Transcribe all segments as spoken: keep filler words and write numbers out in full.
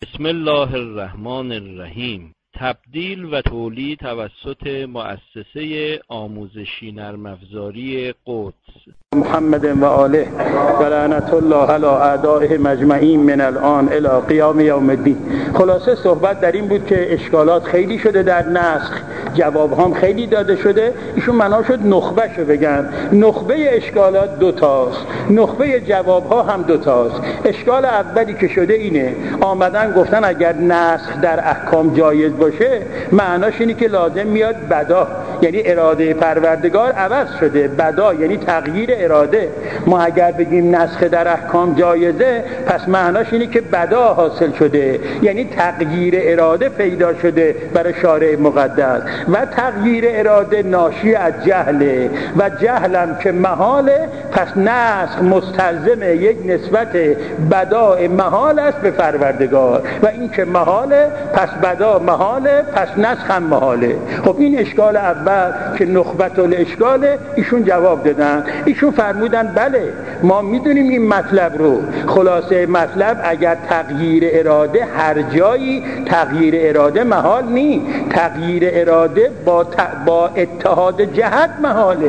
بسم الله الرحمن الرحیم. تبدیل و تولید توسط مؤسسه آموزشی نرم افزاری قدس. محمد و آله و لعنت الله علی اعدائه مجمعین من الان الی قیام یوم الدین. خلاصه صحبت در این بود که اشکالات خیلی شده در نسخ، جواب هم خیلی داده شده. ایشون معنا شد نخبه شو بگن. نخبه اشکالات دو تاست، نخبه جواب ها هم دو تاست. اشکال اولی که شده اینه، آمدن گفتن اگر نسخ در احکام جایز باشه معناش اینه که لازم میاد بدا، یعنی اراده پروردگار عوض شده. بدا یعنی تغییر اراده. ما اگر بگیم نسخ در احکام جایزه، پس معناش اینه که بدا حاصل شده، یعنی تغییر اراده پیدا شده برای شارع مقدس. و تغییر اراده ناشی از جهله و جهلم که محاله، پس نسخ مستلزم یک نسبت بدا محال است به پروردگار و این که محاله پس بدا محاله، پس نسخ هم محاله. خب این اشکال اول که نخبت الاشکاله، ایشون جواب دادن. ایشون فرمودن بله ما میدونیم این مطلب رو. خلاصه مطلب اگر تغییر اراده هر جایی تغییر اراده محال نی، تغییر اراده با, ت... با اتحاد جهت محاله.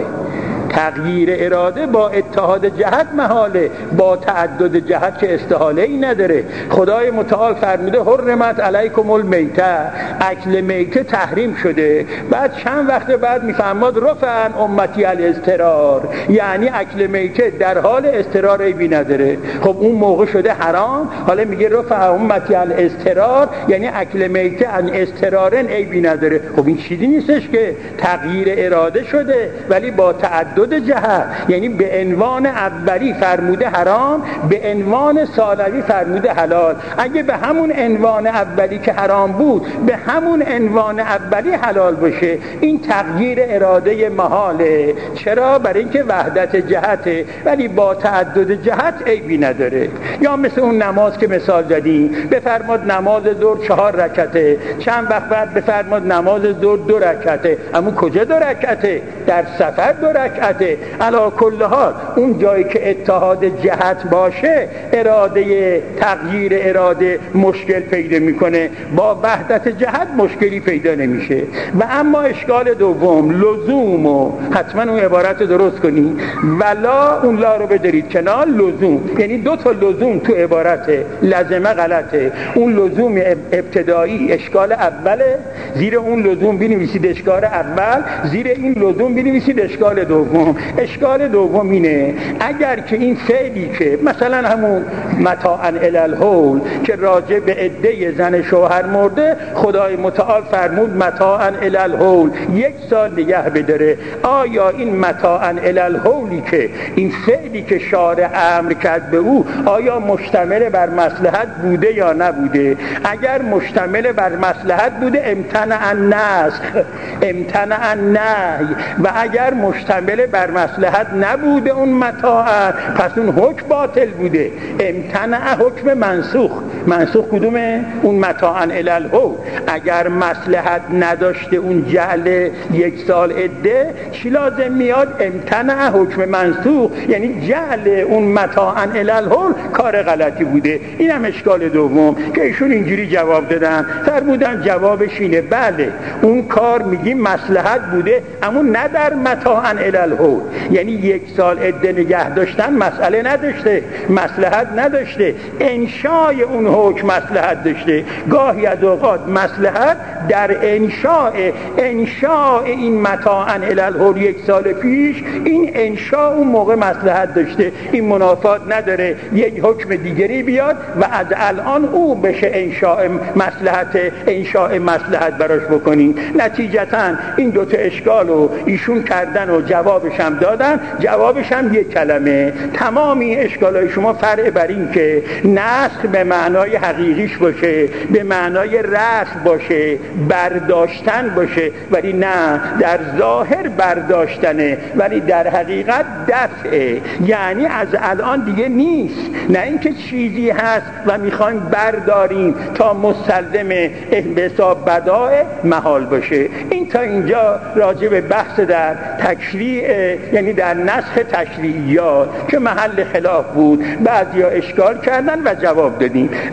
تغییر اراده با اتحاد جهت محاله، با تعدد جهت که استحاله ای نداره. خدای متعال فرموده حرمت علیکم المیته، اکل میته تحریم شده. بعد چند وقت بعد میفرماد رفعن امتی الاضطرار، یعنی اکل میته در حال اضطرار عیبی نداره. خب اون موقع شده حرام، حالا میگه رفع امتی الاضطرار یعنی اکل میته ان اضطرارن عیبی نداره. خب این چیزی نیستش که تغییر اراده شده ولی با تعدد جهت، یعنی به عنوان اولی فرموده حرام، به عنوان ثانوی فرموده حلال. اگه به همون عنوان اولی که حرام بود به همون عنوان اولی حلال باشه، این تغییر اراده محاله. چرا؟ برای اینکه وحدت جهته ولی با تعدد جهت عیبی نداره. یا مثل اون نماز که مثال زدیم، بفرماد نماز ظهر چهار رکعته، چند وقت بعد بفرماد نماز ظهر دو رکعته. اما کجا دو رکعته؟ در سفر دو رکعته. علی کل حال اون جایی که اتحاد جهت باشه اراده تغییر اراده مشکل پیدا میکنه، با وحدت جهت مشکلی پیدا نمیشه. و اما اشکال دوم لزوم، و حتما اون عبارت درست کنی، ولا اون لا رو بدارید کنار. لزوم یعنی دو تا لزوم تو عبارت لازمه غلطه. اون لزوم ابتدایی اشکال اوله، زیر اون لزوم بنویسید اشکال اول، زیر این لزوم بنویسید اشکال دوم. اشکال دوم اینه اگر که این فعلی که مثلا همون متاعا الی الحول که راجع به عده زن شوهر مرده، خدای متعال فرمود متاعا الی الحول یک سال نگه بداره. آیا این متاعا الی الحولی که این فعلی که شارع امر کرد به او، آیا مشتمل بر مصلحت بوده یا نبوده؟ اگر مشتمل بر مصلحت بوده امتنع النسخ، امتنع النهی. و اگر مشتمل بر مصلحت نبوده اون متاع، پس اون حکم باطل بوده. امتنع حکم منسوخ. منسوخ کدومه؟ اون متاعا الی الحول. اگر مصلحت نداشته اون جعل یک سال عده، چی لازم میاد؟ امتنع حکم منسوخ، یعنی جعل اون متاعا الی الحول کار غلطی بوده. این هم اشکال دوم که ایشون اینجوری جواب دادن. فرمودن جوابش اینه بله اون کار میگیم مصلحت بوده اما نه در متاعا الی الحول، یعنی یک سال عده نگه داشتن مسئله نداشته، مصلحت نداشته. انشای اون حکم مصلحت داشته. گاهی از اوقات مصلحت در انشاء انشاء این متاعا الی الحول یک سال پیش، این انشاء اون موقع مصلحت داشته. این منافات نداره یک حکم دیگری بیاد و از الان او بشه انشاء مصلحت انشاء مصلحت براش بکنی. نتیجتا این دوتا اشکال رو ایشون کردن و جوابش هم دادن. جوابش هم یک کلمه. تمام این اشکالای شما فرع بر این که نسخ به معنای حقیقیش باشه، به معنای رفع باشه، برداشتن باشه، ولی نه در ظاهر برداشتنه ولی در حقیقت دفعه، یعنی از الان دیگه نیست. نه اینکه چیزی هست و میخوایم برداریم تا مستلزم حساب بداء محال باشه. این تا اینجا راجع به بحث در تشریع، یعنی در نسخ تشریعیات که محل خلاف بود، بعضیا اشکال کردن و جواب دادیم.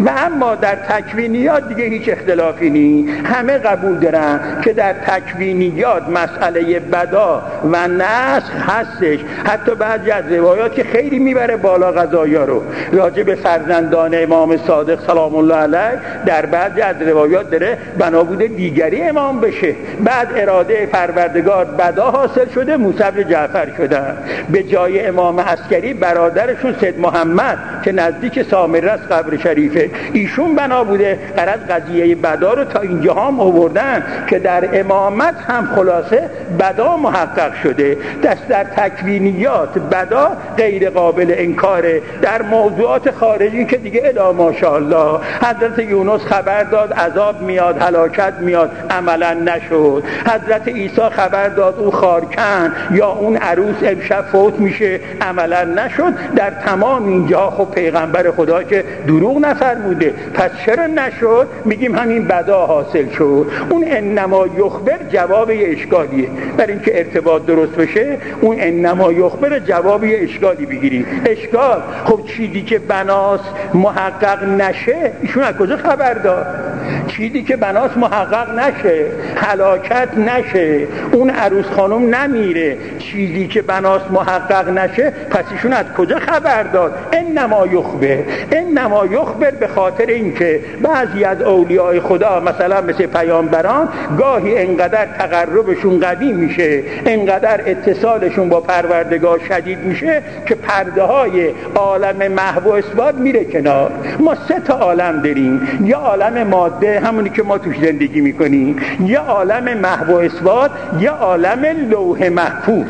و اما در تکوینیات دیگه هیچ اختلافی نیست، همه قبول دارن که در تکوینیات مسئله بدا و نسخ هستش. حتی بعضی از روایات که خیلی میبره بالا قضایا رو راجع به فرزندان امام صادق سلام الله علیه، در بعضی از روایات داره بنا بوده دیگری امام بشه، بعد اراده پروردگار بدا حاصل شده، موسی بن جعفر شدن. به جای امام عسکری برادرشون سید محمد که نزدیک سامره است قبر شریفه، ایشون بنا بوده غرض قضیه بدا رو تا اینجا هم آوردن که در امامت هم خلاصه بدا محقق شده. دست در تکوینیات بدا غیر قابل انکاره. در موضوعات خارجی که دیگه الا ماشاءالله، حضرت یونس خبر داد عذاب میاد، هلاکت میاد، عملا نشد. حضرت عیسی خبر داد او خارکن یا اون عروس امشب فوت میشه، عملا نشد. در تمام اینجا خب پیغمبر خدا که دروغ نفرموده، پس چرا نشد؟ میگیم همین بدا حاصل شد. اون انما یخبر جواب یه اشکالیه. برای اینکه ارتباط درست بشه اون انما یخبر جواب یه اشکالی بگیری. اشکال خب چیزی که بناس محقق نشه ایشون از کجا خبر داد؟ چیزی که بناس محقق نشه، هلاکت نشه، اون عروس خانم نمیره، چیزی که بناس محقق نشه، پس ایشون از کجا خبر داد؟ انما یخبر. انما یخبر به خاطر اینکه بعضی از اولیاء خدا مثلا مثل پیامبران گاهی انقدر تقربشون قوی میشه، انقدر اتصالشون با پروردگار شدید میشه که پرده های عالم محو و اثبات میره کنار. ما سه تا عالم داریم، یه عالم ماده همونی که ما توش زندگی میکنیم، یه عالم محو و اثبات، یه عالم لوح محفوظ.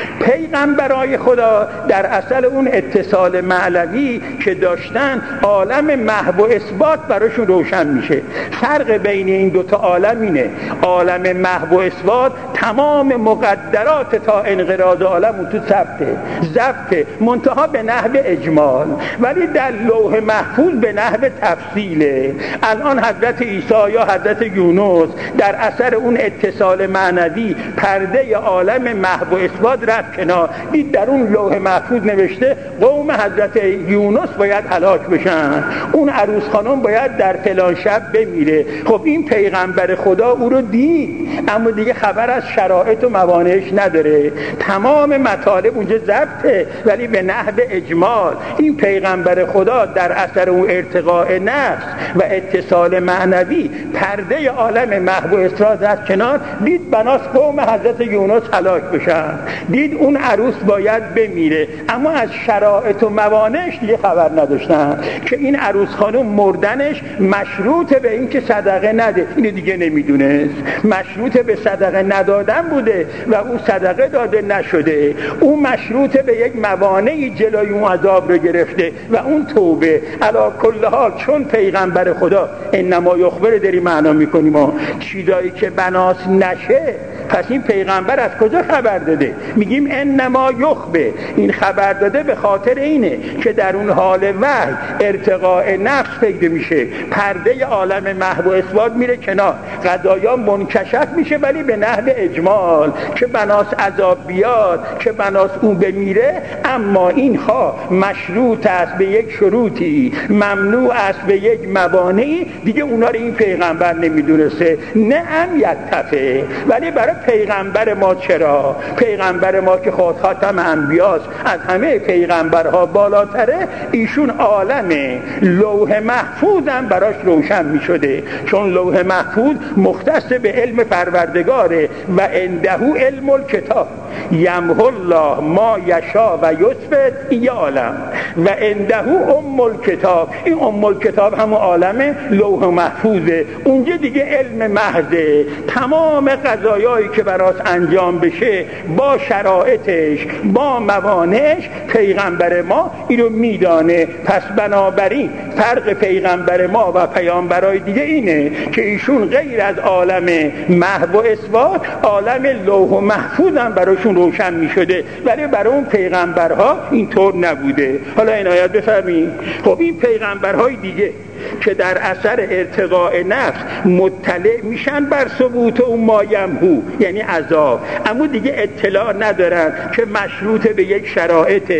پیغمبرای خدا در اصل اون اتصال معنوی که داشتن عالم محو و اثبات براشون روشن میشه. فرق بین این دوتا عالم اینه، عالم محو و اثبات تمام مقدرات تا انقراض عالم اون تو ثبته ضبطه منتها به نحو اجمال، ولی در لوح محفوظ به نحو تفصیله. الان حضرت عیسی یا حضرت یونس در اثر اون اتصال معنوی پرده عالم محو و اثبات رفت کنار، دید در اون لوح محفوظ نوشته قوم حضرت یونس باید هلاک بشن، اون عروس خانم باید در فلان شب بمیره. خب این پیغمبر خدا او رو دید اما دیگه خبر از شرایط و موانعش نداره، تمام مطالب اونجا ضبطه ولی به نحو اجمال. این پیغمبر خدا در اثر اون ارتقاء نفس و اتصال معنوی پرده عالم محو و اثبات رفت کنار، دید بناس قوم حضرت یونس هلاک بشن، دید اون عروس باید بمیره، اما از شرایط و موانعش دیگه خبر نداشتن که این عروس خانم مردنش مشروط به این که صدقه نده، اینو دیگه نمیدونست، مشروط به صدقه ندادن بوده و اون صدقه داده نشده، اون مشروط به یک موانعی جلوی اون عذاب رو گرفته و اون توبه. علی کل حال چون پیغمبر خدا انما یخبر داری معنا میکنیم ما چیزایی که بناس نشه، پس این پیغمبر از کجا خبر داده؟ میگیم انما یخبر، این خبر داده به خاطر اینه که در اون حال وحی ارتقاء نفس پیدا میشه، پرده عالم محو و اثبات میره کنار، قضایا منکشف میشه ولی به نحو اجمال که بناس عذاب بیاد، که بناس اون بمیره، اما اینها مشروط است به یک شروطی، ممنوع است به یک موانعی، دیگه اونا رو این پیغمبر نمیدونسته. نه ام یتفه، ولی برای پیغمبر ما چرا؟ پیغمبر ما که خود خاتم انبیاست، از همه پیغمبرها بالاتره، ایشون عالم لوح محفوظ هم براش روشن می شده، چون لوح محفوظ مختص به علم پروردگاره و عنده علم الکتاب یمحو الله ما یشاء و یثبت، این عالم و عنده ام الکتاب، این ام الکتاب همون عالم لوح محفوظه، اونجا دیگه علم محضه، تمام قضایایی که براش انجام بشه با شرایطش با موانعش پیغمبر ما اینو میدانه. پس بنابراین فرق پیغمبر ما و پیامبرای دیگه اینه که ایشون غیر از عالم محو و اثبات عالم لوح و محفوظ هم براشون روشن میشده، ولی برای اون پیغمبرها اینطور نبوده. حالا عنایت بفرمایید. خب این پیغمبرهای دیگه که در اثر ارتقاء نفس مطلع میشن بر ثبوت اون مایمهو یعنی عذاب، اما دیگه اطلاع ندارن که مشروط به یک شرایط،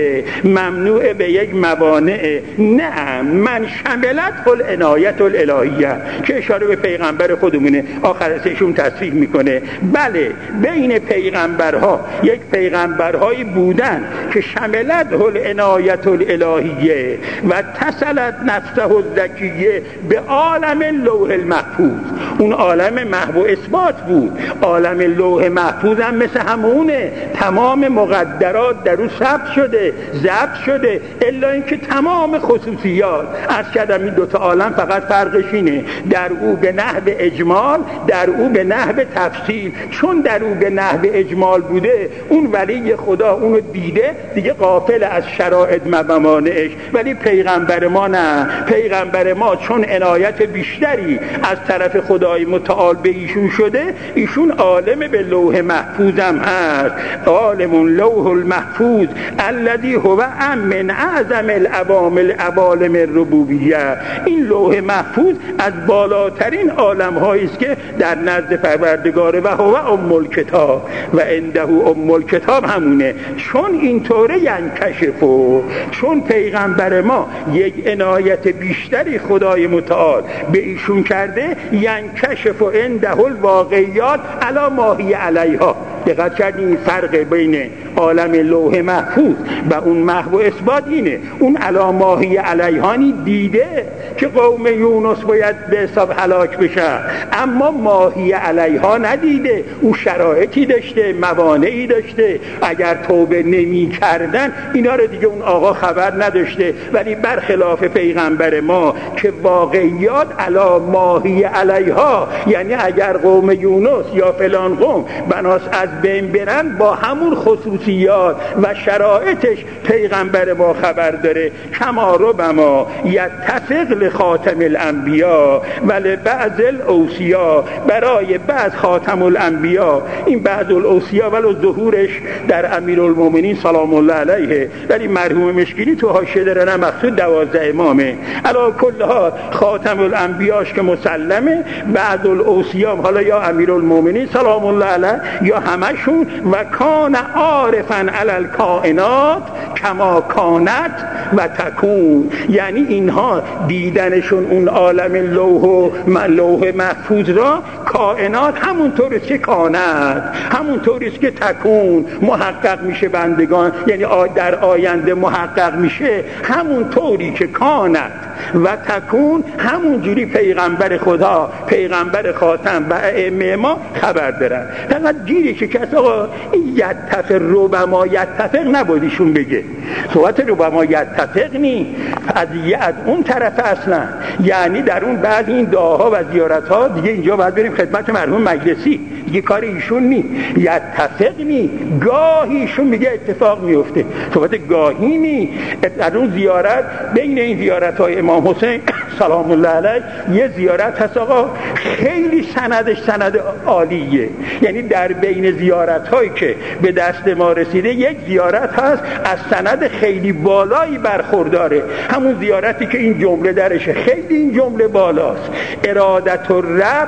ممنوع به یک موانع. نه، من شملت العنایت الالهیه که اشاره به پیغمبر خودمونه، آخر ازشون تصریح میکنه بله بین پیغمبرها یک پیغمبرهایی بودن که شملت العنایت الالهیه و تصلت نفسه الذکیه به عالم لوح المحفوظ. اون عالم محو و اثبات بود، عالم لوح محفوظ هم مثل همونه، تمام مقدرات در او ثبت شده ضبط شده، الا اینکه تمام خصوصیات از کردم این دوتا عالم فقط فرقش اینه، در او به نحو اجمال، در او به نحو تفصیل. چون در او به نحو اجمال بوده، اون ولی خدا اونو دیده دیگه غافل از شرایط و موانعش. ولی پیغمبر ما نه، پیغمبر ما چون عنایت بیشتری از طرف خدای متعال به ایشون شده، ایشون عالم به لوح محفوظ هم هست. عالم لوح المحفوظ الذي هو من اعظم العوامل عوالم الربوبیه. این لوح محفوظ از بالاترین عالم هایی است که در نزد پروردگار و هو ام الکتاب و عنده ام الکتاب همونه. چون اینطوره ینکشفو، چون پیغمبر ما یک عنایت بیشتری خدای متعال به ایشون کرده، ینکشفو عنده الواقعیات علی ما هی علیها. دقت کردین فرق بین عالم لوح محفوظ و اون محو اثبات اینه، اون علی ما هی علیهانی دیده که قوم یونس باید به حساب هلاک بشه، اما ما هی علیها ندیده. اون شرایطی داشته، موانعی داشته، اگر توبه نمی کردن اینا رو دیگه اون آقا خبر نداشته. ولی برخلاف پیغمبر ما که واقعیات علی ما هی علیها، یعنی اگر قوم یونس یا فلان قوم بناس از بین برن، با همون خصوصیات و شرایطش پیغمبر ما خبر داره. کما ربما یتفق لخاتم الانبیا و لبعض الاوصیا، برای بعض خاتم الانبیا این بعض الاوصیا ولو ظهورش در امیرالمومنین سلام الله علیه، ولی مرحوم مشکلی تو حاشیه داره نه مقصود دوازده امامه. علی کل حال خاتم الانبیاش که مسلمه، بعض الاوصیا حالا یا امیرالمومنین سلام الله علیه یا همشون. و کان عارفا علی الکائنات کما کانت و تکون، یعنی اینها دیدنشون اون عالم لوح و لوح محفوظ را، کائنات همونطور است که کانت، همونطور است که تکون محقق میشه بندگان، یعنی در آینده محقق میشه، همونطوری که کانت و تکون همونجوری پیغمبر خدا، پیغمبر خاتم و ائمه ما خبر دارن. فقط گیری که کس آقا یتفق ربما یتفق نبودیشون بگه، صحبت ربما یتفق نی از از اون طرف اصلا، یعنی در اون بعض این دعاها و زیارتها دیگه اینجا باید بریم خدمت مرحوم مجلسی، دیگه کار ایشون نی. یتفق نی گاهی ایشون میگه اتفاق میفته، صحبت گاهی نی. در اون زیارت بین این زیارت‌های امام حسین سلام الله علیه یه زیارت هست آقا خیلی سندش سند عالیه، یعنی در بین زیارت‌هایی که به دست ما رسیده یک زیارت هست از سند خیلی بالایی برخورداره، همون زیارتی که این جمله درشه، خیلی این جمله بالاست. ارادت الرب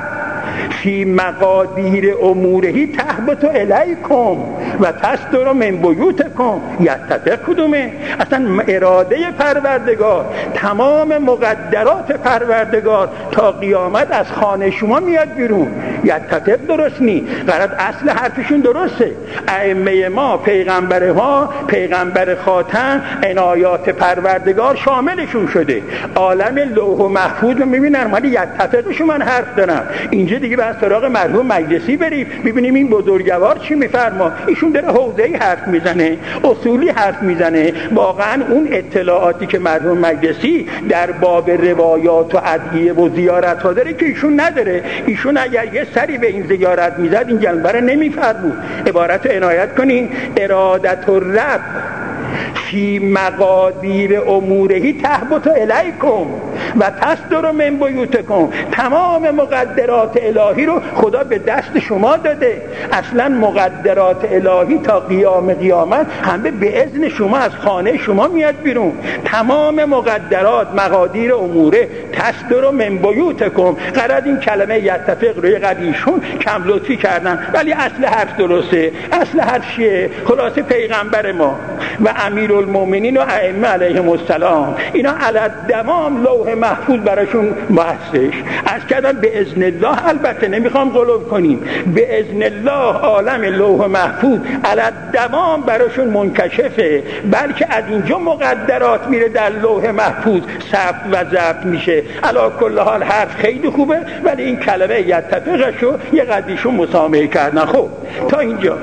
فی مقادیر امورهی تهبط الیکم و تصدر من بیوتکم. یتفق کدومه؟ اصلا اراده پروردگار، تمام مقدرات پروردگار تا قیامت از خانه شما میاد بیرون. یتفق درست نی، قرار اصل حرفشون درسته. ائمه ما، پیغمبر ما، پیغمبر خاتم، عنایات پروردگار شاملشون شده. عالم لوح و محفوظ رو میبینن، ولی یتفقشون من حرف دارم. اینجا دیگه بس سراغ مرحوم مجلسی بریم ببینیم این بزرگوار چی میفرما. ایشون داره حوزه‌ای حرف میزنه، اصولی حرف میزنه. واقعا اون اطلاعاتی که مرحوم مجلسی در باب روایات و ادعیه و زیارت ها داره که ایشون نداره. ایشون اگر یه سری به این زیارت میزد این جلبه رو نمیفرمود. عبارت رو عنایت کنین: ارادت الرب فی مقادیر امورهی تهبط الیکم. و تصدر من بیوتکم، تمام مقدرات الهی رو خدا به دست شما داده. اصلا مقدرات الهی تا قیام قیامت همه به اذن شما از خانه شما میاد بیرون. تمام مقدرات مقادیر اموره تصدر من بیوتکم. قرار این کلمه یتفق روی قدیشون کم لطفی کردن، ولی اصل حرف درسته. اصل حرف چیه؟ خلاصه پیغمبر ما و امیرالمومنین و ائمه علیهم السلام اینا علی الدوام لوح محفوظ براشون هستش. از کردن به اذن الله، البته نمیخوام غلو کنیم، به اذن الله عالم لوح محفوظ علی الدوام براشون منکشفه، بلکه از اینجا مقدرات میره در لوح محفوظ ثبت و ضبط میشه. علی کل حال حرف خیلی خوبه، ولی این کلمه یتفقشو یه قدیشون مسامحه کردن. خب تا اینجا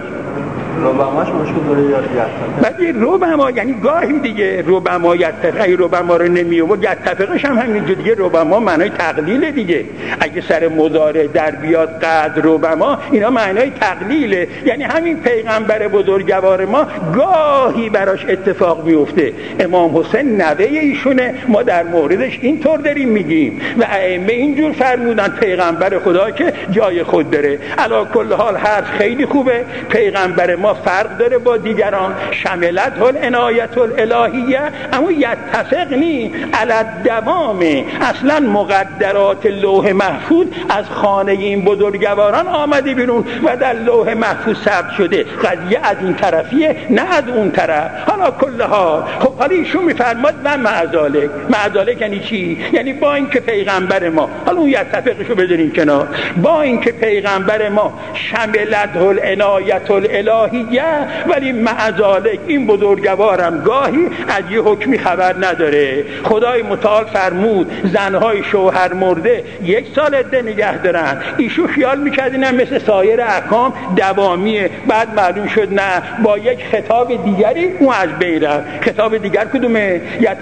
ربماش مشکل داره یا بعدی ربما یعنی گاهی دیگه ربما یتفقه ربما رو نمی آورد، یتفقش هم همینجور دیگه. ربما معنای تقلیل دیگه. اگه سر مضارع در بیاد قد ربما، اینا معنای تقلیله. یعنی همین پیغمبر بزرگوار ما گاهی براش اتفاق میفته. امام حسین نوه ایشونه، ما در موردش اینطور داریم میگیم و ائمه اینجور فرمودن. پیغمبر خدا که جای خود داره. علی کل حال حرف خیلی خوبه. پیغمبر ما فرق داره با دیگران. شملت العنایت الالهیه، اما یتفق نی علی الدوام. اصلا مقدرات لوح محفوظ از خانه این بزرگواران آمده بیرون و در لوح محفوظ ثبت شده. قضیه از این طرفیه نه از اون طرف. حالا کل حال خب حالا ایشون میفرماد و معذالک. معذالک یعنی چی؟ یعنی با اینکه پیغمبر ما، حالا اون یتفقشو بذارین کنار، با اینکه پیغمبر ما شملت العنایت الالهیه، ولی معذالک این بزرگوارم گاهی از یه حکمی خبر نداره. خدای متعال فرمود زنهای شوهر مرده یک سال عده نگه دارن. ایشون خیال میکرد اینم مثل سایر احکام دوامیه. بعد معلوم شد نه، با یک خطاب دیگری اون از بین رفت. خطاب دیگر کدومه؟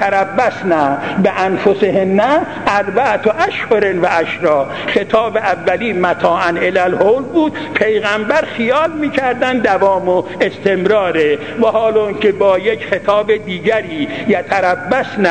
یتربصن بانفسهن اربعة اشهر و عشرا. خطاب اولی متاعا الی الحول بود. پیغمبر خیال میکردن دوام و استمراره، و حال اون که با یک خطاب دیگری یتربصن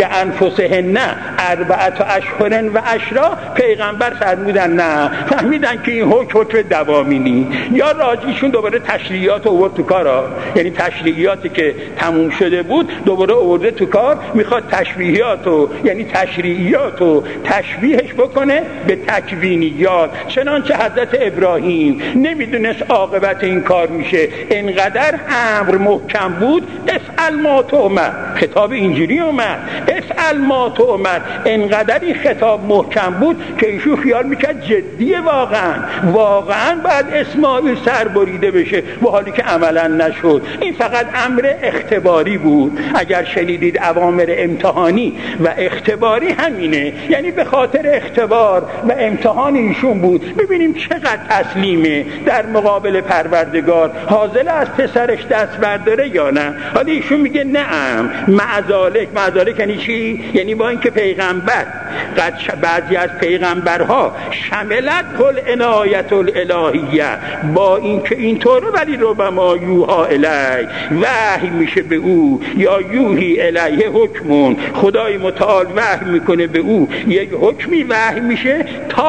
بانفسهن اربعة اشهر و عشرا، پیغمبر فرمودن نه، فهمیدن که این حکم حکم دوامی نی. یا راجیشون دوباره تشریعات آورد تو کارا، یعنی تشریعاتی که تموم شده بود دوباره آورده تو کار، میخواد تشریعاتو یعنی تشریعاتو تشبیهش بکنه به تکوینیات. چنانچه حضرت ابراهیم نمیدونست عاقبت این کار میشه، انقدر امر محکم بود، افعل ما تؤمر. خطاب اینجوری اومد، افعل ما تؤمر. انقدر این خطاب محکم بود که ایشون خیال میکرد جدیه، واقعا واقعا بعد اسماعیل سر بریده بشه، و حالی که عملا نشد. این فقط امر اختباری بود. اگر شنیدید اوامر امتحانی و اختباری همینه، یعنی به خاطر اختبار و امتحان ایشون بود. ببینیم چقدر تسلیمه در مقابل پروردگار، حاضر از پسرش دست برداره یا نه. حالا ایشون میگه نعم. معذالک. معذالک یعنی چی؟ یعنی با اینکه پیغمبر قد بعضی از پیغمبرها شملت العنایت الالهیه، با اینکه اینطوره، ولی ربما یوها الی، وحی میشه به او، یا یوهی الیه حکمون، خدای متعال وحی میکنه به او یک حکمی وحی میشه.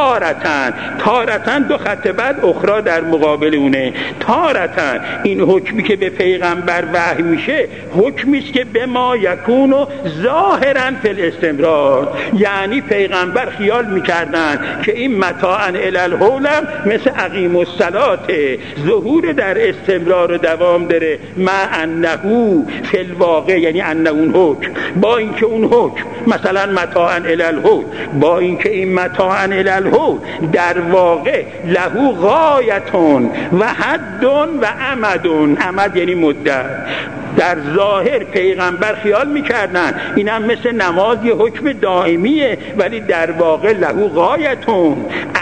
تارتن تارتن دو خط بعد اخرى در مقابل اونه. تارتن این حکمی که به پیغمبر وحی میشه حکمی است که به ما یکونو ظاهرا فی الاستمرار، یعنی پیغمبر خیال میکردن که این متاعا الی الحول مثل اقیم الصلات، ظهور در استمرار و دوام داره. ما انه فی الواقع، یعنی انه اون حکم، با اینکه اون حکم مثلا متاعا الی الحول، با اینکه این متاعا الی الحول در واقع له غایتون و حدون و امدون. امد یعنی مدت. در ظاهر پیغمبر خیال میکردن اینم مثل نماز یه حکم دائمیه، ولی در واقع له غایتون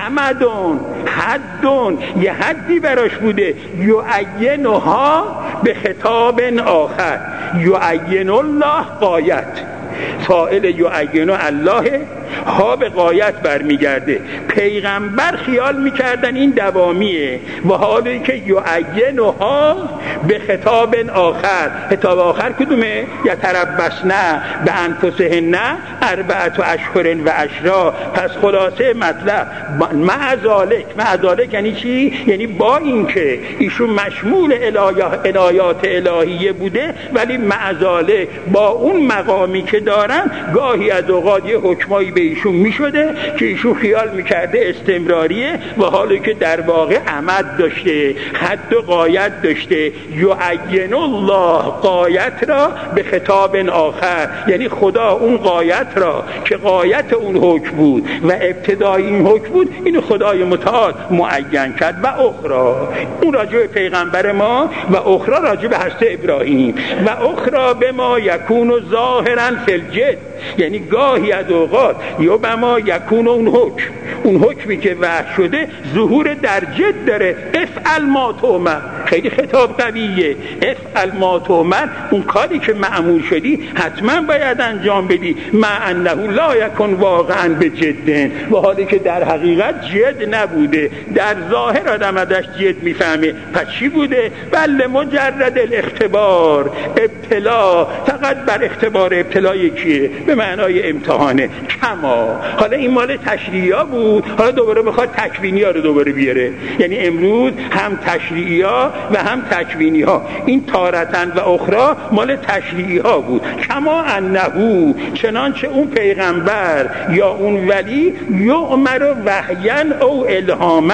امدون حدون، یه حدی براش بوده. یعینها به خطاب آخر، یعین الله غایت، فاعل یعین الله ها به غایت برمیگرده. پیغمبر خیال میکردن این دوامیه و حالی که یعینها به خطاب آخر. خطاب آخر کدومه؟ یتربصن بانفسهن اربعة اشهر و عشرا. پس خلاصه مطلب مع ذالک، مع ذالک یعنی چی؟ یعنی با اینکه ایشون مشمول عنایات الهیه بوده، ولی مع ذالک با اون مقامی که دارن گاهی از اوقات یه حکمایی به ایشون میشده که ایشون خیال میکرده استمراریه و حالی که در واقع عمد داشته، حد و غایت داشته. یعین الله غایت را به خطاب آخر، یعنی خدا اون غایت را که غایت اون حکم بود و ابتدای این حکم بود، اینو خدای متعال معین کرد. و اخرى اون راجع به پیغمبر ما و اخرى راجع به حضرت ابراهیم و اخرى به ما یکون ظاهرا فی الجد، یعنی گاهی از اوقات یا به ما یکون اون حکم، اون حکمی که وحی شده ظهور در جد داره. افعل ما تؤمر، خیلی خطاب قویه. افعل ما تؤمر، اون کاری که مأمور شدی حتما باید انجام بدی. مع انه لا یکن واقعا به جد، و حالی که در حقیقت جد نبوده، در ظاهر آدم ازش جد میفهمه. پس چی بوده؟ بله مجرد الاختبار، ابتلا، فقط بر اختبار. ابتلا یکیه به معنای امتحانه. کما، حالا این مال تشریعی ها بود، حالا دوباره بخواد تکوینی ها رو دوباره بیاره. یعنی امروز هم تشریعی ها و هم تکوینی ها. این تارتن و اخرى مال تشریعی ها بود. کما انهو، چنانچه اون پیغمبر یا اون ولی یؤمر وحیا او الهاما،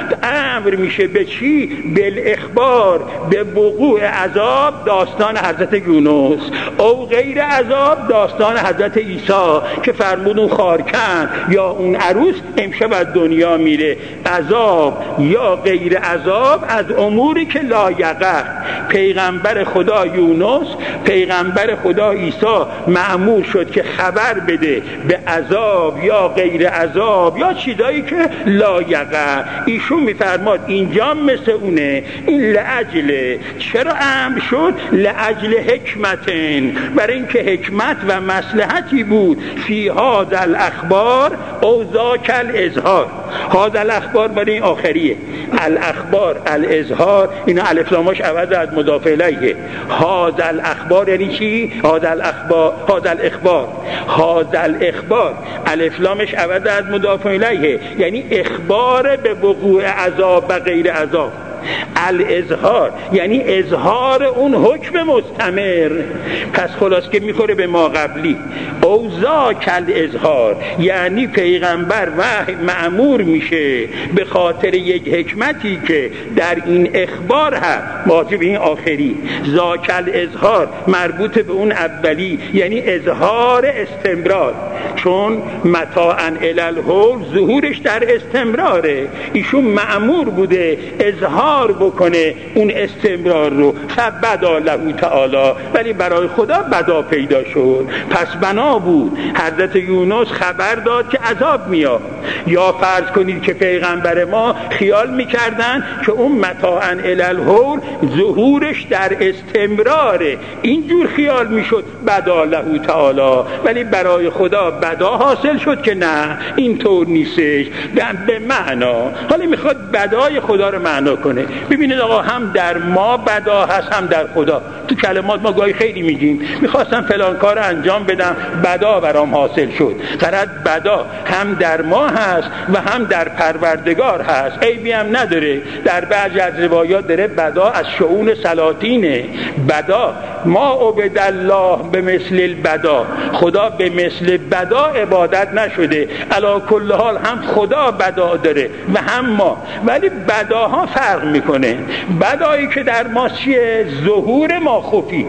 امر میشه به چی؟ بالاخبار به وقوع عذاب، داستان حضرت یونس، او غیر عذاب، داستان حضرت عیسی که فرمودون خارکن یا اون عروس امشب از دنیا میره. عذاب یا غیر عذاب از اموری که لایقه. پیغمبر خدا یونس، پیغمبر خدا عیسی مأمور شد که خبر بده به عذاب یا غیر عذاب یا چیزایی که لایقه. ایشون میفرماد اینجا مثل اونه. این لعجله، چرا امر شد؟ لعجل حکمتن، برای اینکه حکمت و مصلحتی بود. فی هذا الاخبار او ذاک الاظهار. هذا الاخبار برای این آخریه. الاخبار الاظهار، اینا الف لامش عوض از مضاف الیه. هذا الاخبار یعنی چی؟ هذا الاخبار، هذا الاخبار، هذا الاخبار الف لامش عوض از مضاف الیه، یعنی اخبار به وقوع عذاب و غیر عذاب. الاظهار یعنی اظهار اون حکم مستمر. پس خلاص که میخوره به ما قبلی. اوزا کل اظهار یعنی پیغمبر وحی مأمور میشه به خاطر یک حکمتی که در این اخبار هست، واجب این آخری. ذاکل اظهار مربوط به اون اولی، یعنی اظهار استمرار، چون متاعا الی الحول ظهورش در استمراره. ایشون مأمور بوده اظهار بکنه اون استمرار رو. فبدا له تعالی، ولی برای خدا بدا پیدا شد. پس بنا بود حضرت یونس خبر داد که عذاب میاد. یا فرض کنید که پیغمبر ما خیال میکردن که اون متاعا الی الحول ظهورش در استمراره، اینجور خیال میشد. بدا له تعالی، ولی برای خدا بدا حاصل شد که نه، اینطور نیستش. به معنا، حالا میخواد بدای خدا رو معنا کنه. ببینید آقا، هم در ما بدا هست هم در خدا. تو کلمات ما گاهی خیلی میگیم میخواستم فلان کار انجام بدم، بدا برام حاصل شد. قرار بدا هم در ما هست و هم در پروردگار هست، عیبی هم نداره. در بعضی از روایات داره بدا از شؤون سلاطینه. بدا ما عبد الله به مثل البدا، خدا به مثل بدا عبادت نشده. علی کل حال هم خدا بدا داره و هم ما، ولی بداها فرق میکنه. بدایی که در ما چیه؟ ظهور ما خفی.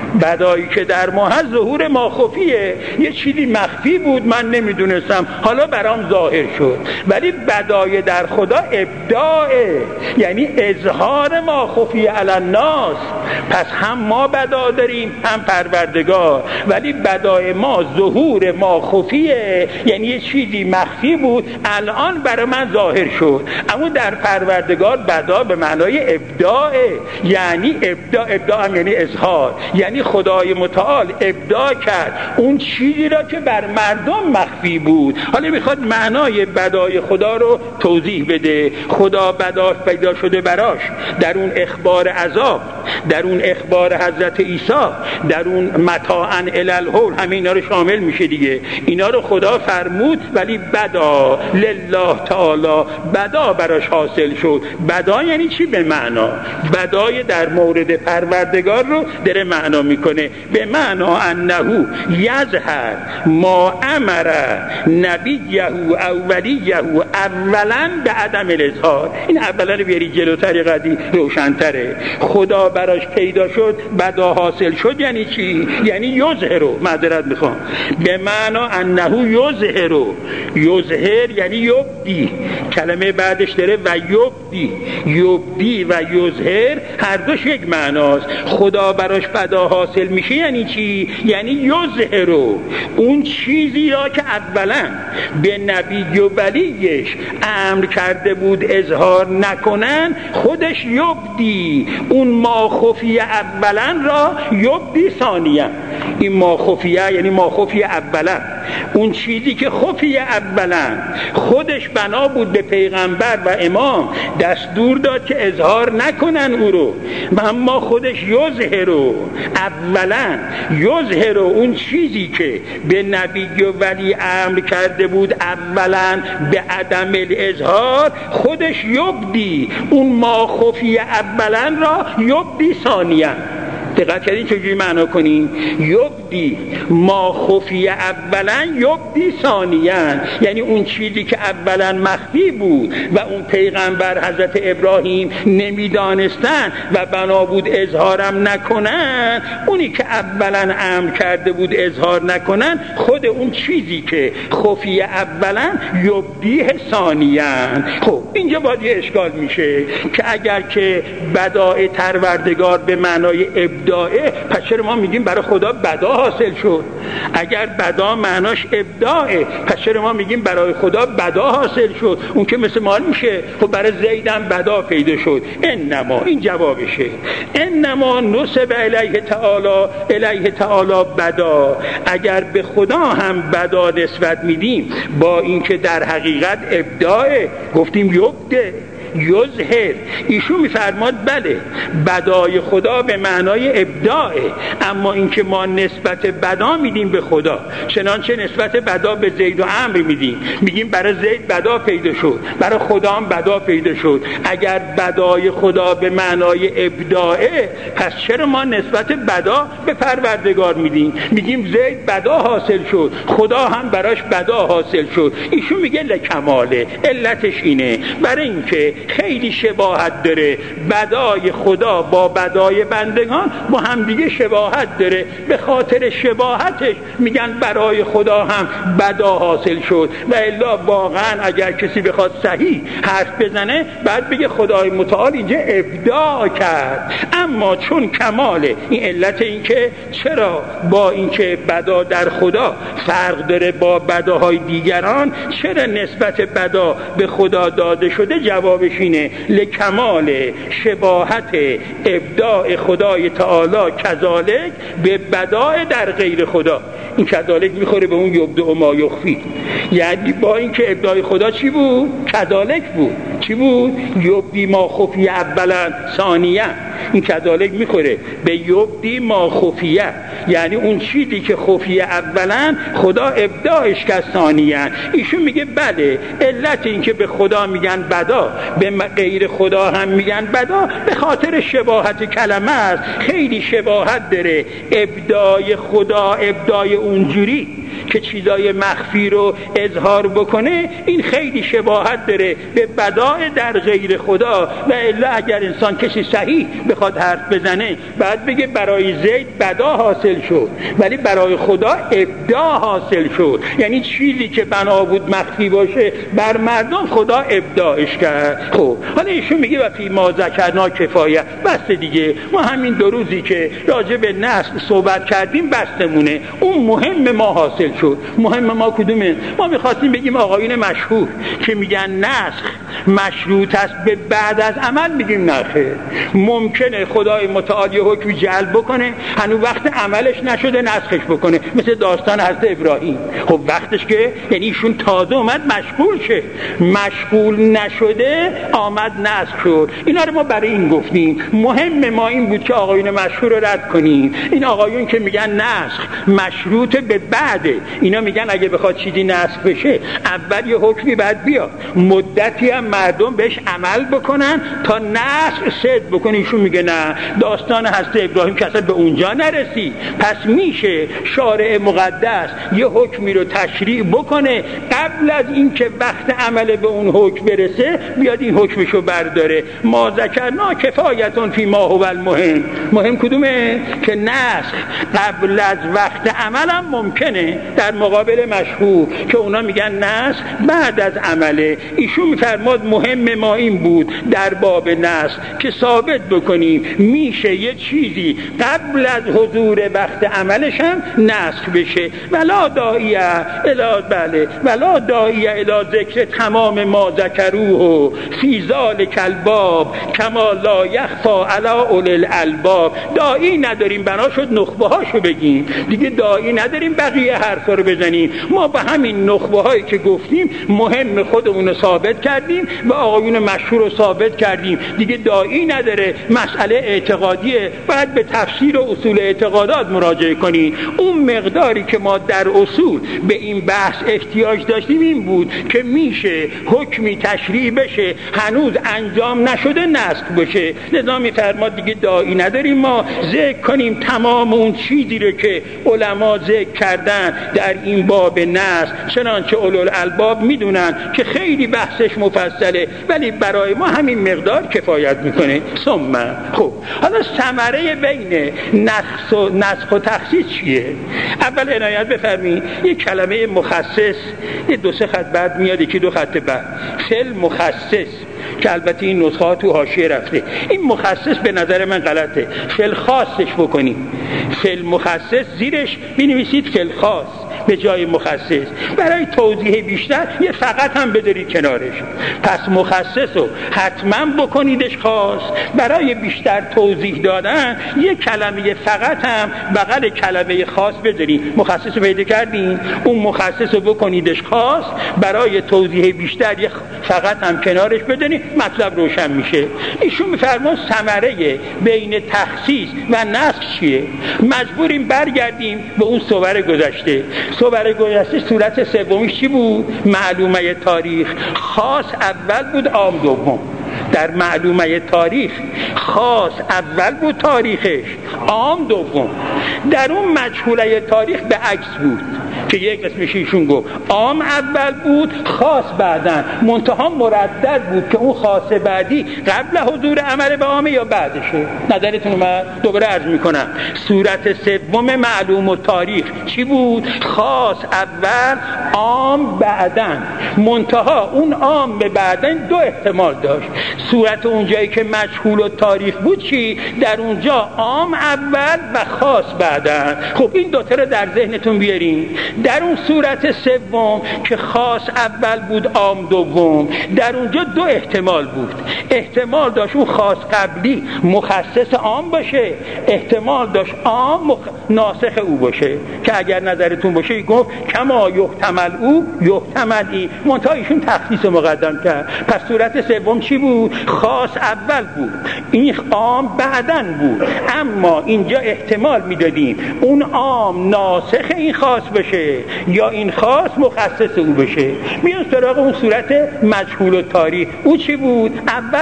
بدایی که در ما هست ظهور ما خفیه. یه چیزی مخفی بود من نمیدونستم، حالا برام ظاهر شد. ولی بدای در خدا ابداعه، یعنی اظهار ما خفی علی الناس. پس هم ما بدا داریم هم پروردگار، ولی بدای ما ظهور ما خفیه، یعنی یه چیزی مخفی بود الان برای من ظاهر شد. اما در پروردگار بدا به معنای ابداع، یعنی ابداع، ابداع هم یعنی اظهار، یعنی خدای متعال ابداع کرد اون چیزی را که بر مردم مخفی بود. حالا میخواد معنای بدای خدا رو توضیح بده. خدا بدا پیدا شده براش در اون اخبار عذاب، در اون اخبار حضرت عیسی، در اون متاعا الی الحول، همه اینا رو شامل میشه دیگه. اینا رو خدا فرمود، ولی بدا لله تعالی، بدا براش حاصل شد. بدا یعنی چی؟ به معنا بدای در مورد پروردگار رو داره معنا میکنه، به معنا انه یظهر ما امر نبیه او ولیه اولا به عدم الاظهار. این اولا رو بیاری جلوتر قدی روشنتره. خدا براش پیدا شد، بدا حاصل شد، یعنی چی؟ یعنی یظهرو، معذرت میخوام، به معنا انه یظهرو، یظهر یعنی یبدی، کلمه بعدش داره و یبدی، یبدی و یظهر هر دوش یک معناست. خدا براش بدا حاصل میشه یعنی چی؟ یعنی یظهرو، اون چیزی را که اولا به نبی و ولیش امر کرده بود اظهار نکنن، خودش یبدی، اون ما خفیه اولا را یبدی ثانیه. این ما خفیه یعنی ما خفیه اولا، اون چیزی که خفیه اولا خودش بنا بود به پیغمبر و امام دستور داد که اظهار نکنن او رو، و اما خودش یظهرو، اولا یظهرو، اون چیزی که به نبی و ولی امر کرده بود اولا به عدم الاظهار، خودش یبدی، اون ما خفیه اولا را یبدی ثانیه. دقت کردین چجوری معنا کنیم؟ یبدی ما خفیه اولا یبدی ثانیه، یعنی اون چیزی که اولا مخفی بود و اون پیغمبر حضرت ابراهیم نمیدانستن و بنا بود اظهارم نکنن، اونی که اولا امر کرده بود اظهار نکنن، خود اون چیزی که خفیه اولا یبدی ثانیه. خب اینجا باید یه اشکال میشه که اگر که بدای پروردگار به معنای ابداعه، پس چرا ما میگیم برای خدا بدا حاصل شد؟ اگر بدا معناش ابداعه، پس چرا ما میگیم برای خدا بدا حاصل شد؟ اون که مثل مال میشه، خب برای زیدم بدا پیدا شد. انما، این جوابشه، انما نسب الیه تعالی، الیه تعالی بدا، اگر به خدا هم بدا نسبت میدیم با اینکه در حقیقت ابداعه، گفتیم یبده یظهر، ایشون میفرماد بله بدای خدا به معنای ابداعه، اما اینکه ما نسبت بدا میدیم به خدا، چنانچه نسبت بدا به زید و عمرو میدیم، میگیم برای زید بدا پیدا شد، برای خدا هم بدا پیدا شد. اگر بدای خدا به معنای ابداعه، پس چرا ما نسبت بدا به پروردگار میدیم؟ میگیم زید بدا حاصل شد، خدا هم براش بدا حاصل شد. ایشون میگه لکماله، علتش اینه برای اینکه خیلی شباهت داره بدای خدا با بدای بندگان، با هم دیگه شباهت داره، به خاطر شباهتش میگن برای خدا هم بدا حاصل شد. و الا واقعا اگر کسی بخواد صحیح حرف بزنه بعد بگه خدای متعال اینجا ابداع کرد. اما چون کماله، این علت این که چرا با اینکه بدا در خدا فرق داره با بداهای دیگران، چرا نسبت بدا به خدا داده شده؟ جوابش اینه لکمال شباهت ابداع خدای تعالی کذالک به بداع در غیر خدا. این کذالک میخوره به اون یبدع ما یخفی، یعنی با اینکه ابداع خدا چی بود؟ کذالک بود. چی بود؟ یبدی ما خفیه اولا ثانیه. این کذالک میخوره به یبدی ما خفیه، یعنی اون چیزی که خفیه اولا خدا ابداعش که ثانیه. ایشون میگه بله علت این که به خدا میگن بدا به غیر خدا هم میگن بدا به خاطر شباهت کلمه است. خیلی شباهت داره ابداع خدا، ابداع اونجوری که چیزای مخفی رو اظهار بکنه، این خیلی شباهت داره به بداع در غیر خدا. و الا اگر انسان کسی صحیح بخواد حرف بزنه بعد بگه برای زید بدا حاصل شد ولی برای خدا ابداع حاصل شد، یعنی چیزی که بنا بود مخفی باشه بر مردم خدا ابداعش کرد. خب حالا ایشون میگه و فی ما ذکرنا کفایه، بس دیگه ما همین دو روزی که راجع به نسل صحبت کردیم بستمونه، اون مهم ما حاصل شد. مهم ما کدومه؟ ما میخواستیم بگیم آقایون مشهور که میگن نسخ مشروط است به بعد از عمل، میگیم نخه، ممکنه خدای متعال یه حکمی جلب بکنه هنوز وقت عملش نشده نسخش بکنه، مثل داستان حضرت ابراهیم. خب وقتش که یعنی ایشون تازه اومد مشغول شه، مشغول نشده آمد نسخ شد. اینا رو ما برای این گفتیم مهم ما این بود که آقایون مشهور رو رد کنیم. این آقایون که میگن نسخ مشروط به بعده، اینا میگن اگه بخواد چیزی نسخ بشه اول یه حکمی بعد بیاد، مدتی هم مردم بهش عمل بکنن تا نسخ صد بکنه. ایشون میگه نه، داستان حضرت ابراهیم که اصلا به اونجا نرسید، پس میشه شارع مقدس یه حکمی رو تشریع بکنه قبل از این که وقت عمل به اون حکم برسه بیاد این حکمشو برداره. ما ذکرنا کفایتون فی ما هو المهم. مهم کدومه؟ که نسخ قبل از وقت عمل هم ممکنه، در مقابل مشهور که اونا میگن نسخ بعد از عمله. ایشون میفرماد مهم ما این بود در باب نسخ که ثابت بکنیم میشه یه چیزی قبل از حضور وقت عملش هم نسخ بشه. ولا داعیه الی بله ولا داعیه الی ذکر تمام ما ذکروه فی ذلک الباب کما لا یخفی علی اولی الالباب. داعی نداریم بنا شد نخبه هاشو بگیم دیگه، داعی نداریم بقیه حرفا رو بزنیم. ما به همین نخبه هایی که گفتیم مهم خودمون رو ثابت کردیم و آقایون مشهور رو ثابت کردیم دیگه. داعی نداره، مسئله اعتقادیه، باید به تفسیر و اصول اعتقادات مراجعه کنی. اون مقداری که ما در اصول به این بحث احتیاج داشتیم این بود که میشه حکمی تشریع بشه هنوز انجام نشده نسخ بشه. لذا میفرماد دیگه داعی نداریم ما ذکر کنیم تمام اون چیزی رو که علما ذکر کردن در این باب نسخ، چنانچه اولوالالباب میدونن که خیلی بحثش مفصله ولی برای ما همین مقدار کفایت میکنه. ثم خب حالا ثمره بین نسخ و نسخ و تخصیص چیه؟ اول عنایت بفرمایید یک کلمه مخصص یه دو سه خط بعد میاد، یکی دو خط بعد فعل مخصص که البته این نسخه ها تو حاشیه رفته. این مخصص به نظر من غلطه، فعل خاصش بکنید. فعل مخصص زیرش بنویسید فعل خاص به جای مخصص. برای توضیح بیشتر یه فقط هم بذارید کنارش. پس مخصص رو حتما بکنیدش خاص. برای بیشتر توضیح دادن یه کلمه فقط هم بغل کلمه خاص بذارید. مخصص رو پیدا کردین، اون مخصص رو بکنیدش خاص. برای توضیح بیشتر یه فقط هم کنارش بذارید، مطلب روشن میشه. ایشون میفرماید ثمره بین تخصیص و نسخ چیه؟ مجبوریم برگردیم به اون صور گذشته. صور گذشته صورت سومیش چی بود؟ معلومه تاریخ. خاص اول بود، عام دوم. در معلومه تاریخ خاص اول بود تاریخش، عام دوم. در اون مجهوله تاریخ به عکس بود که یک قسمش ایشون گفت عام اول بود، خاص بعدن. منتها مردد بود که اون خاص بعدی قبل حضور عمل به عامه یا بعدشه. نظرتون اومد؟ دوباره عرض میکنم. صورت سوم معلوم و تاریخ چی بود؟ خاص اول، عام بعدن. منتها اون عام به بعدن دو احتمال داشت. صورت اونجایی که مجهول و تاریخ بود چی؟ در اونجا عام اول و خاص بعدن. خب این دوتا رو در ذهنتون بیارین. در اون صورت سوم که خاص اول بود، عام دوم، در اونجا دو احتمال بود. احتمال داشت اون خاص قبلی مخصص عام باشه، احتمال داشت عام مخ... ناسخ او باشه که اگر نظرتون باشه گفت کما یحتمل او یحتمل ای. منتها ایشون تخصیص مقدم کرد. پس صورت سوم چی بود؟ خاص اول بود، این عام بعدن بود. اما اینجا احتمال میدادیم اون عام ناسخ این خاص بشه یا این خاص مخصص او بشه. میان سراغ اون صورت مجهول و تاریخ. او چی بود؟ اول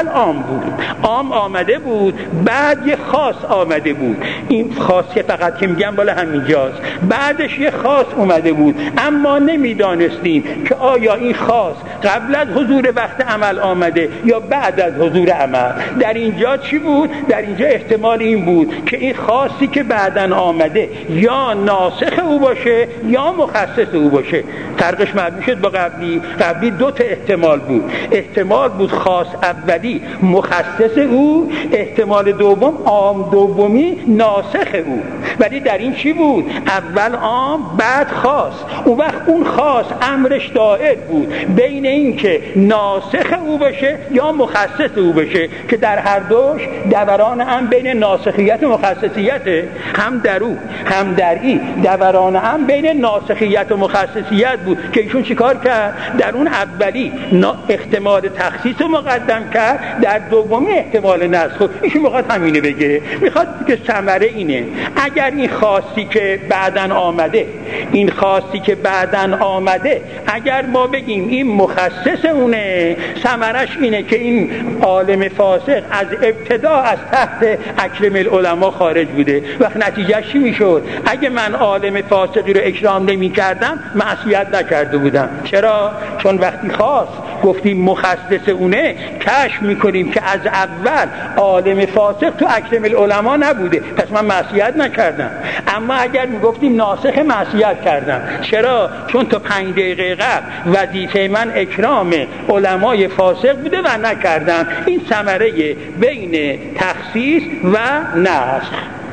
اول عام بود، عام آمده بود، بعد یه خاص آمده بود. این خاصی فقط که میگم بالا همینجاست، بعدش یه خاص اومده بود، اما نمیدانستیم که آیا این خاص قبل از حضور وقت عمل آمده یا بعد از حضور عمل. در اینجا چی بود؟ در اینجا احتمال این بود که این خاصی که بعداً آمده یا ناسخ او باشه یا مخصص او باشه. فرقش معلوم شد با قبلی. قبلی دو تا احتمال بود، احتمال بود خاص اولی مخصص او، احتمال دوم عام دومی ناسخ او. ولی در این چی بود؟ اول عام بعد خاص. اون وقت اون خاص امرش دائر بود بین این که ناسخ او باشه یا مخصص او باشه، که در هر دوش دوران هم بین ناسخیت و مخصصیت، هم در او هم در این دوران هم بین ناسخیت و مخصصیت بود که ایشون چیکار کرد؟ در اون اولی احتمال تخصیص رو مقدم کرد، در دومی احتمال نسخ. ایشون میخواد همینه بگه، میخواد که ثمره اینه اگر این خاصی که بعدن آمده این خاصی که بعدن آمده اگر ما بگیم این مخصص اونه، ثمرش اینه که این عالم فاسق از ابتدا از تحت اکرم العلماء خارج بوده. وقت نتیجهش چی میشد؟ اگه من عالم فاسقی رو اکرام نمی کردم معصیت نکرده بودم. چرا؟ چون وقتی خاص گفتیم مخصص اونه، کشف میکنیم که از اول عالم فاسق تو اکرم العلماء نبوده، پس من معصیت نکردم. اما اگر میگفتیم ناسخ، معصیت کردم. چرا؟ چون تا پنج دقیقه قبل وظیفه من اکرام علمای فاسق بوده و نکردم. این ثمره بین تخصیص و نسخ.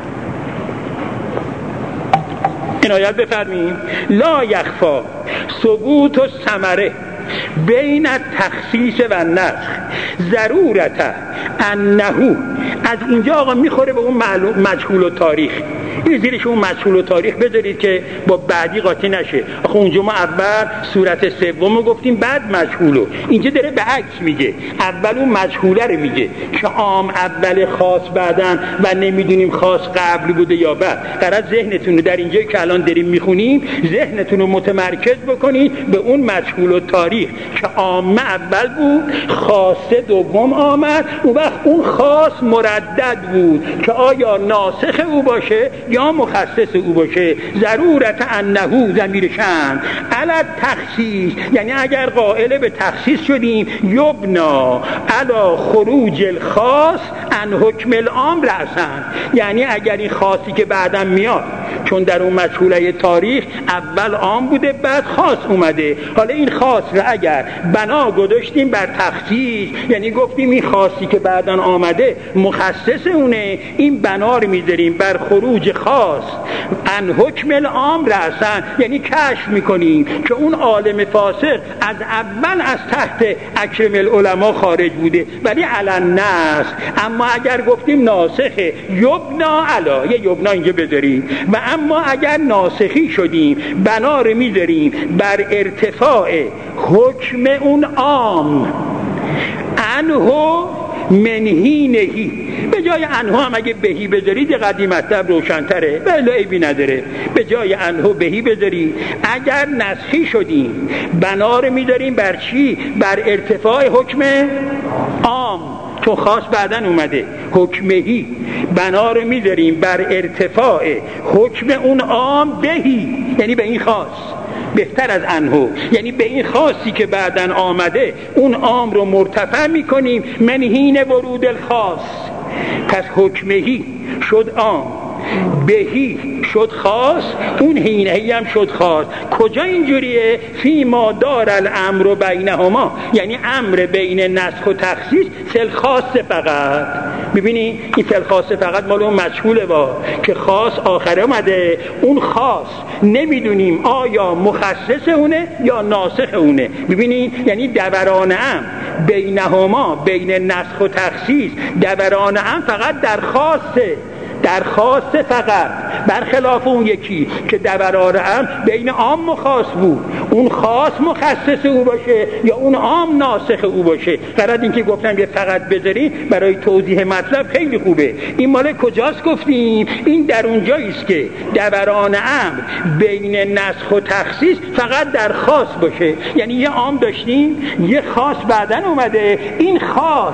عنایت بفرمایید. لا یخفا ثبوت الثمره بین تخصیص و نسخ ضرورت انه. از اینجا آقا میخوره به اون مجهول و تاریخ. این زیرش اون مجهول و تاریخ بذارید که با بعدی قاطی نشه. آخه اونجا ما اول صورت سوم رو گفتیم بعد مجهولو، اینجا داره به عکس میگه. اول اون مجهوله رو میگه که عام اول خاص بعدن و نمیدونیم خاص قبل بوده یا بعد. قرار ذهنتون رو در اینجا که الان داریم میخونیم ذهنتون رو متمرکز بکنید به اون مجهول و تاریخ که عام اول بود، خاص دوم آمد. اون وقت اون خاص مردد بود که آیا ناسخ او باشه یا مخصص او باشه. ضرورت انه ضمیر شأن علی تخصیص، یعنی اگر قائل به تخصیص شدیم یبنا علی خروج الخاص عن حکم العام رأسا، یعنی اگر این خاصی که بعدم میاد، چون در اون مجهوله تاریخ اول عام بوده بعد خاص اومده، حالا این خاص را اگر بنا گذاشتیم بر تخصیص، یعنی گفتیم این خاصی که بعدن آمده مخصص اونه، این بنا رو میذاریم بر خروج خاص عن حکم العام رأسا، یعنی کشف میکنیم که اون عالم فاسق از اول از تحت اکرم العلماء خارج بوده ولی علن نسخ. اما اگر گفتیم ناسخه یبنا علا، یه یبنا اینجا بذاریم، و اما اگر ناسخی شدیم بنا رو میذاریم بر ارتفاع حکم اون عام انهو منهینهی. به جای انهو هم اگه بهی بذارید قدیم مطلب روشن‌تره، ولی عیبی نداره. به جای انهو بهی بذارید. اگر نسخی شدیم بنا رو میذاریم بر چی؟ بر ارتفاع حکم عام، چون خاص بعدن اومده. حکمهی بنا رو میذاریم بر ارتفاع حکم اون عام بهی، یعنی به این خاص بهتر از انهو، یعنی به این خاصی که بعدن آمده اون عام رو مرتفع میکنیم. منهین ورود الخاص، پس حکمهی شد عام، بهی شد خاص، اون هینهی هم شد خاص. کجا اینجوریه؟ فی ما دار الامر بینهما، یعنی امر بین نسخ و تخصیص فل خاص فقط. ببینی این فل خاص فقط مال اون مجهوله با که خاص آخره اومده، اون خاص نمیدونیم آیا مخصص اونه یا ناسخ اونه. ببینی یعنی دوران امر بینهما، بین نسخ و تخصیص دوران امر فقط در خاصه، در خاصه فقط، برخلاف اون یکی که دوران امر بین عام و خاص بود، اون خاص مخصص او باشه یا اون عام ناسخ او باشه. قرار این که گفتم یه فقط بذاری برای توضیح مطلب خیلی خوبه. این مال کجاست گفتیم؟ این در اونجایی است که دوران امر بین نسخ و تخصیص فقط در خاص باشه، یعنی یه عام داشتیم یه خاص بعدن اومده، این خاص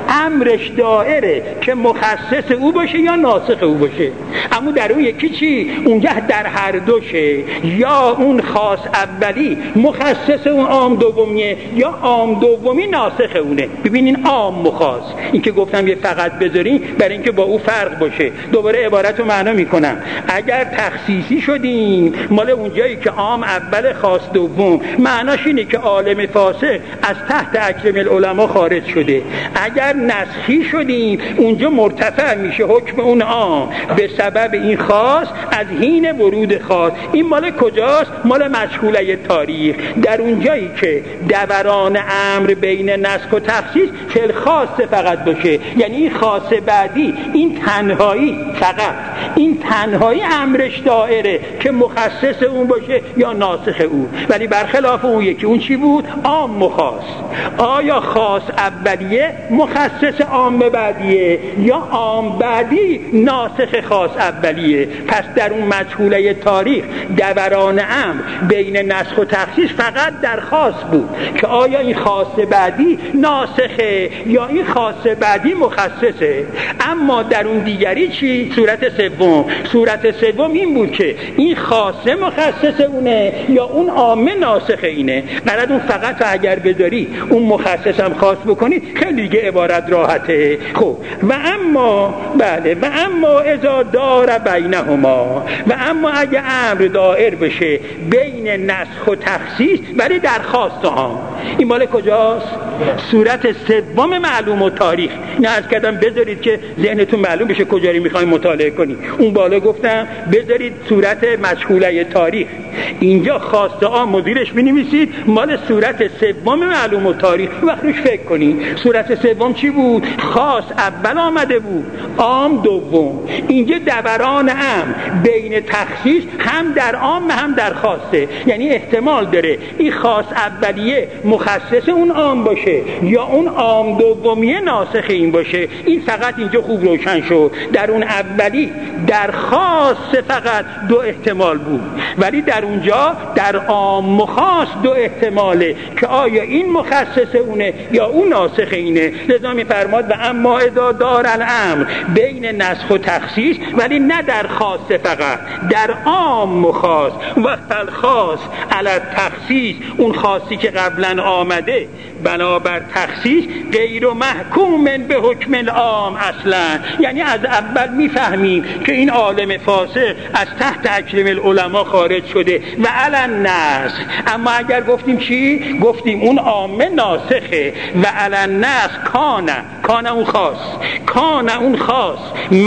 امرش دائره که مخصص او باشه یا ناسخ او باشه. اما در اون یکی چی؟ اونجا در هر دوشه، یا اون خاص اولی مخصص اون عام دومیه یا عام دومی ناسخ اونه. ببینین عام و خاص، این که گفتم یه فقط بذارین برای اینکه با او فرق باشه. دوباره عبارت رو معنا میکنم. اگر تخصیصی شدیم مال اونجایی که عام اول خاص دوم، معناش اینه که عالم فاسق از تحت اکرم العلماء خارج شده. اگر نسخی شدیم اونجا مرتفع میشه حکم اون عام به سبب این خاص از حین ورود خاص. این مال کجاست؟ مال مجهوله تاریخ. در اونجایی که دوران امر بین نسخ و تخصیص فل خاص فقط باشه، یعنی این خاص بعدی، این تنهایی، فقط این تنهایی امرش دائره که مخصص اون باشه یا ناسخ اون. ولی برخلاف اون یکی اون چی بود؟ عام و خاص. آیا خاص اولیه مخصص عام بعدیه یا عام بعدی ناسخ خاص اولیه؟ پس در اون مجهوله تاریخ دوران امر بین نسخ و تخصیص فقط در خاص بود که آیا این خاص بعدی ناسخه یا این خاص بعدی مخصصه. اما در اون دیگری چی؟ صورت سوم. صورت سوم این بود که این خاصه مخصص اونه یا اون عامه ناسخ اینه. قرار اون فقط اگر بذاری اون مخصص هم خاص بکنی خیلی دیگه عبارت راحته. خب و اما بله و اما اذا دار بینهما، و اما اگه امر دائر بشه بین نسخ و تخصیص ولی در خاص ها، این مال کجاست؟ صورت سوم معلوم و تاریخ. نه از کردم بذارید که ذهنتون معلوم بشه کجا رو میخوایم مطالعه کنی. اون بالا گفتم بذارید صورت مجهوله تاریخ، اینجا خواسته عام مدیرش بنویسید مال صورت سوم معلوم و تاریخ. وقت روش فکر کنید صورت سوم چی بود؟ خاص اول آمده بود، عام دوم. اینجا دوران امر بین تخصیص هم در عام هم در خاصه، یعنی احتمال داره این خاص اولیه مخصص اون عام باشه یا اون عام دومیه ناسخ این باشه. این فقط اینجا خوب روشن شد. در اون اولی در خاص فقط دو احتمال بود، ولی در اونجا در عام و خاص دو احتماله که آیا این مخصص اونه یا اون ناسخ اینه. لذا می‌فرماد و اما اذا دار الامر بین نسخ و تخصیص، ولی نه در خاص فقط، در عام و خاص. وقت الخاص علی تخصیص، اون خاصی که قبلا آمده بنابر تخصیص غیر محکوم به حکم العام اصلا، یعنی از اول میفهمیم که این عالم فاسق از تحت اکرم العلماء خارج شده و علی نسخ. اما اگر گفتیم چی؟ گفتیم اون عامه ناسخه و علی نسخ کان کان اون خاص کان اون خاص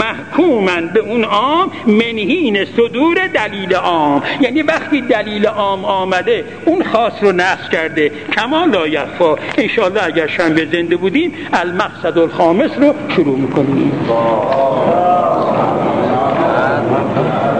محکومن به اون عام منهین صدور دلیل عام، یعنی وقتی دلیل عام آمده اون خاص رو نسخ کرده. کما لا یخفا. انشاءالله اگر شنبه زنده بودیم المقصد الخامس رو شروع میکنیم.